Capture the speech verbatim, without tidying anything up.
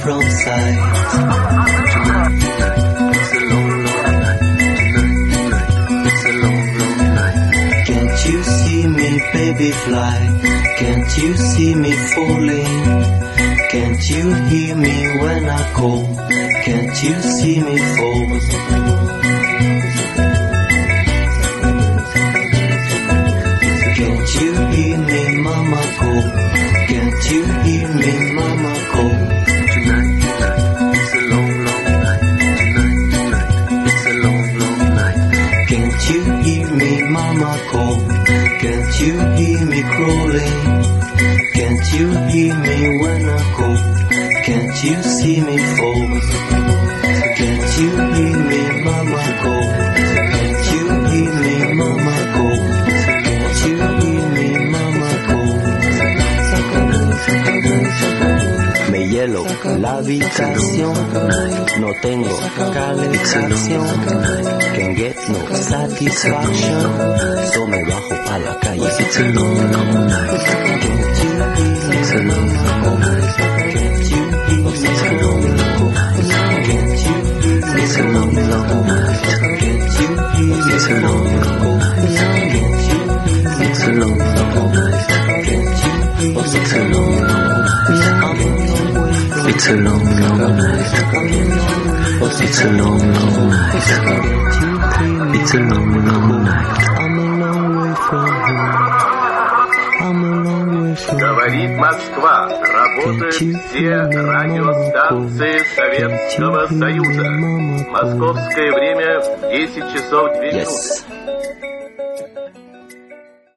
from sight. It's a long, long night. Tonight, tonight, it's a long, long night. Can't you see me, baby, fly? Can't you see me falling? Can't you hear me when I call? Can't you see me fall? Can't you hear me, mama call? Can't you hear me, mama call? Tonight, tonight, it's a long, long night. Tonight, tonight, it's a long, long night. Can't you hear me, mama call? Can't you hear me crawling? Can't you hear me when I call? Can't you see me fall? Can't you hear me, mama call? Can't you hear me, mama call? Can't you hear me, mama call? Me hielo la habitación, no tengo calefacción, can't get no satisfaction, so me bajo a la calle. It's a long, long night. Can't you hear me, it's a long, long night. Can't you hear me, it's a long, long night. Can't you hear me, it's a long, long night. Can't you hear me, it's a long, long night. Can't you hear me, it's a long, long night. Can't you hear me, it's a long, long night. It's a long, long night. It's a long, long night. It's a long, long night. I'm a long way from home. I'm a long way from home. Говорит Москва. Работают все радиостанции Советского Союза. Московское время десять часов две минуты.